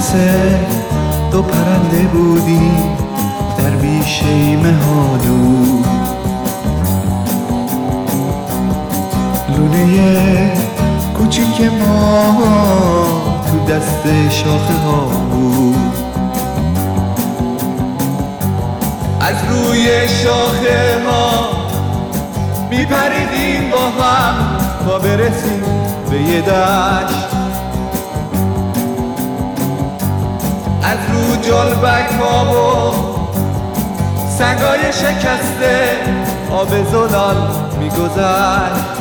مثل دو پرنده بودیم در بیشه مهالو، لونه کوچیک ما تو دست شاخه ها بود. از روی شاخه ها میپریدیم با هم تا برسیم به یه دشت. از رو جلبک ها و سنگای شکسته آب زلال میگذشت.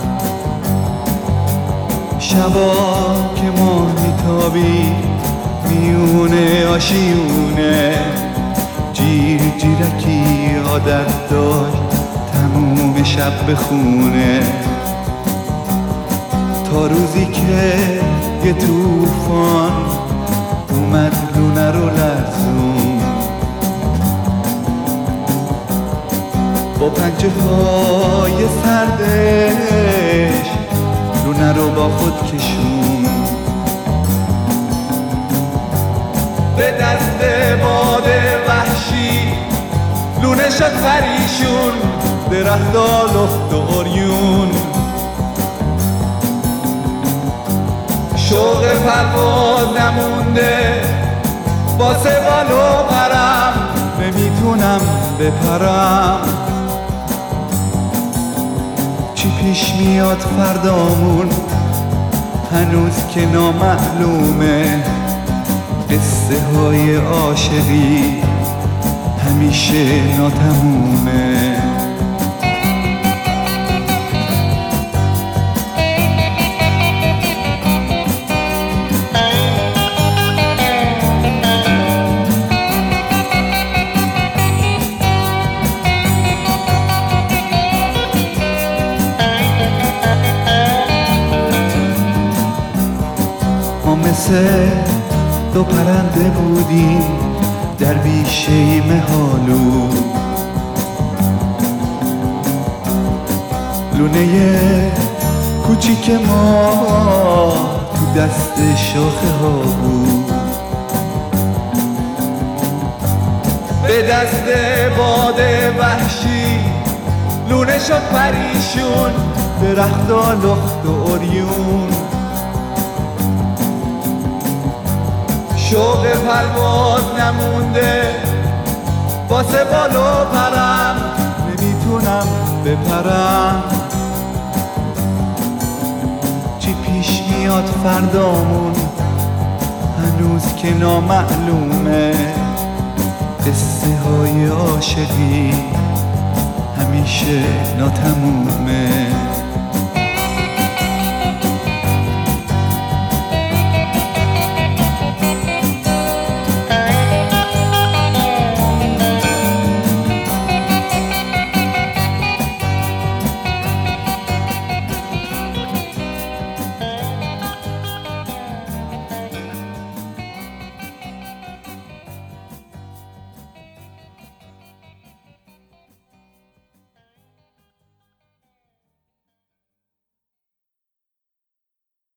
شبا که ماه میتابید میونه آشیونه، جیر جیرکی عادت داشت تموم شب بخونه، تا روزی که یه طوفان اومد لونه رو لرزون. با پنجه های سردش لونه رو با خود کشون. به دست باد وحشی لونه شد پریشون، درختا لخت و عریون. شوق پرواز نمونده واسه بال و پرم، نمیتونم بپرم. چی پیش میاد فردامون هنوز که نامعلومه، قصه های عاشقی همیشه ناتمومه. ما مثل دو پرنده بودیم در بیشه مهالو، لونه کوچیک ما تو دست شاخه ها بود. به دست باد وحشی لونه شد پریشون، درختا لخت و عریون. شوق پرواز نمونده واسه بال و پرم، نمیتونم بپرم. چی پیش میاد فردامون هنوز که نامعلومه، قصه های عاشقی همیشه ناتمومه.